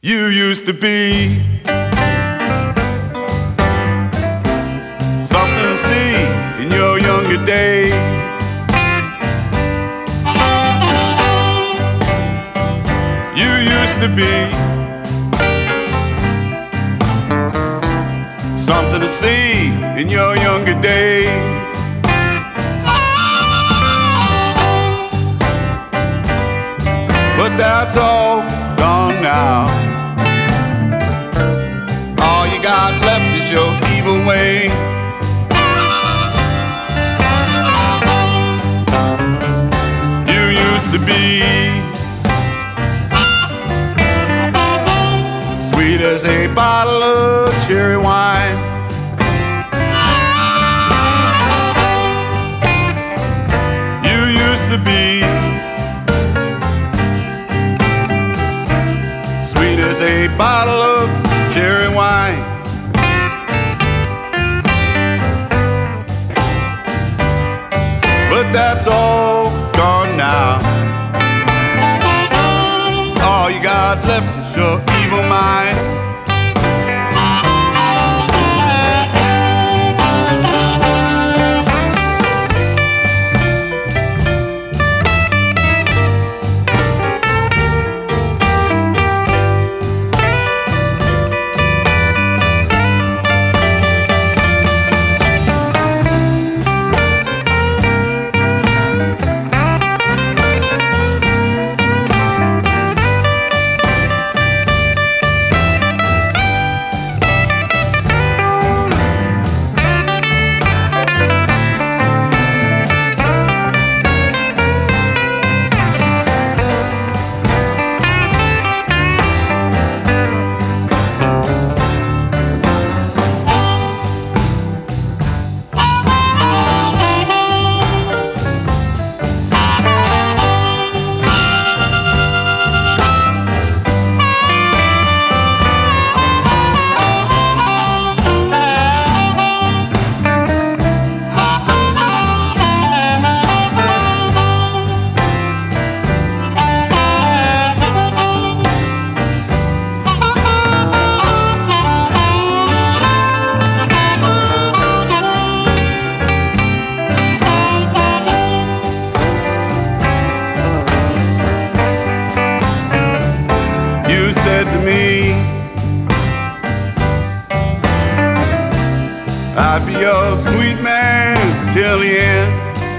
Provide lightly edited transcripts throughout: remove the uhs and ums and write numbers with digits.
You used to be something to see in your younger days. You used to be something to see in your younger days. But that's all gone now. All you got left is your evil way. You used to be sweet as a bottle of cherry wine. You used to be sweet as a bottle of cherry wine. But that's all gone now. All you got left is your evil mind. You said to me, I'd be your sweet man till the end.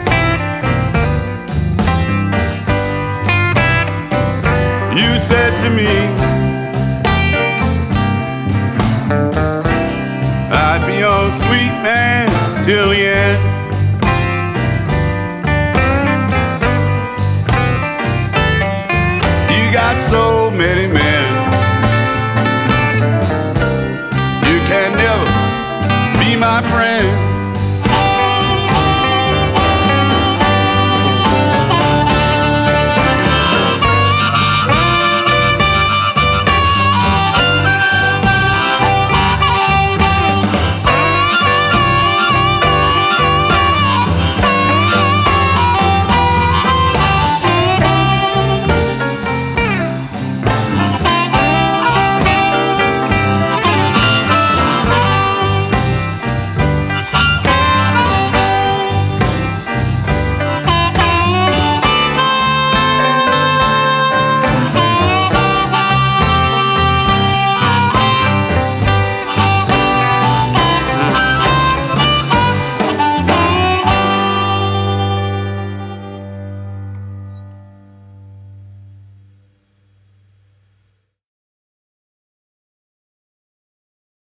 You said to me, I'd be your sweet man